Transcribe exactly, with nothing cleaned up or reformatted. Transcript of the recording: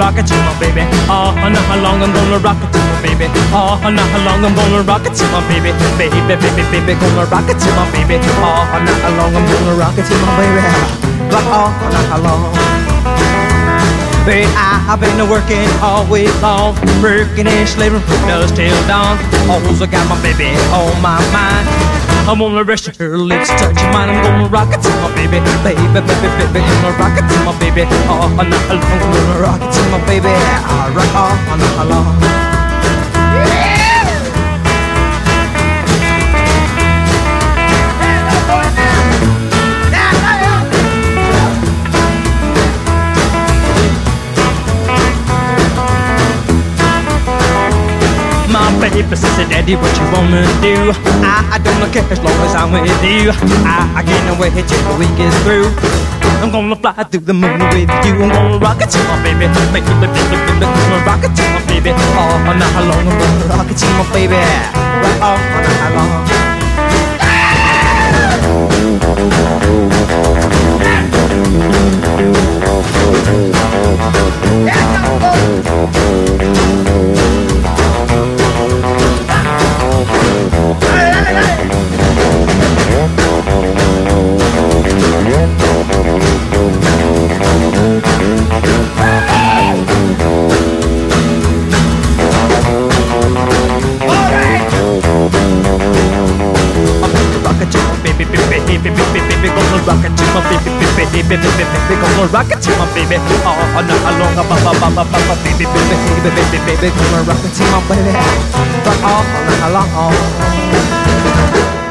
rock it to my baby. Oh, not how long I'm gonna rock it to my baby. Oh, not how long I'm gonna rock it to my baby. Baby, baby, baby, gonna rock it to my baby. Oh, not how long I'm gonna rock it to my baby. But oh, not how long. Baby, I've been working all week long, working and slaving from dusk till dawn. Also got my baby on my mind. I'm gonna rest her lips, touch your mind. I'm gonna rock it to my baby, baby, baby, baby. Gonna rock it to my baby. Oh, not how long. I'm gonna rock it to my baby. I'll rock off, not how long. My baby says, Daddy, what you wanna do? I, I don't care as long as I'm with you. I, I can't wait till the week is through. I'm gonna fly through the moon with you. I'm gonna rock it to my baby, baby, baby, baby. Gonna rock it to my baby. Oh, not how long. I'm gonna rock it to my baby. Oh, not how long. Rock it to my baby, baby, baby, baby, baby, gonna rock it to my baby. Oh, not how long, ba ba ba ba ba, baby, baby, baby, baby, baby, gonna rock it to my baby. But oh, not how long.